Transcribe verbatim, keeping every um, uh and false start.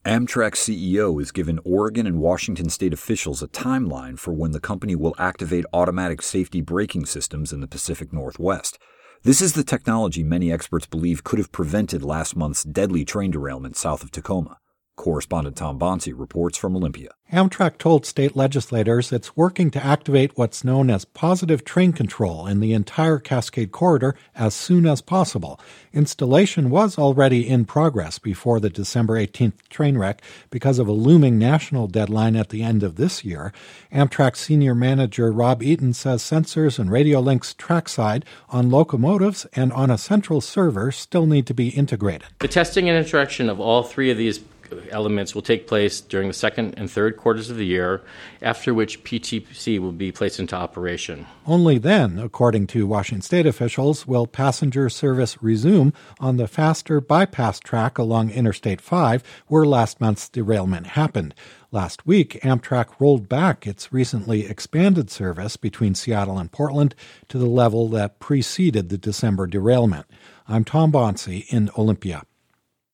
Amtrak's C E O has given Oregon and Washington state officials a timeline for when the company will activate automatic safety braking systems in the Pacific Northwest. This is the technology many experts believe could have prevented last month's deadly train derailment south of Tacoma. Correspondent Tom Bonsi reports from Olympia. Amtrak told state legislators it's working to activate what's known as positive train control in the entire Cascade Corridor as soon as possible. Installation was already in progress before the December eighteenth train wreck because of a looming national deadline at the end of this year. Amtrak senior manager Rob Eaton says sensors and radio links trackside on locomotives and on a central server still need to be integrated. The testing and interaction of all three of these elements will take place during the second and third quarters of the year, after which P T C will be placed into operation. Only then, according to Washington state officials, will passenger service resume on the faster bypass track along Interstate five, where last month's derailment happened. Last week, Amtrak rolled back its recently expanded service between Seattle and Portland to the level that preceded the December derailment. I'm Tom Bonsi in Olympia.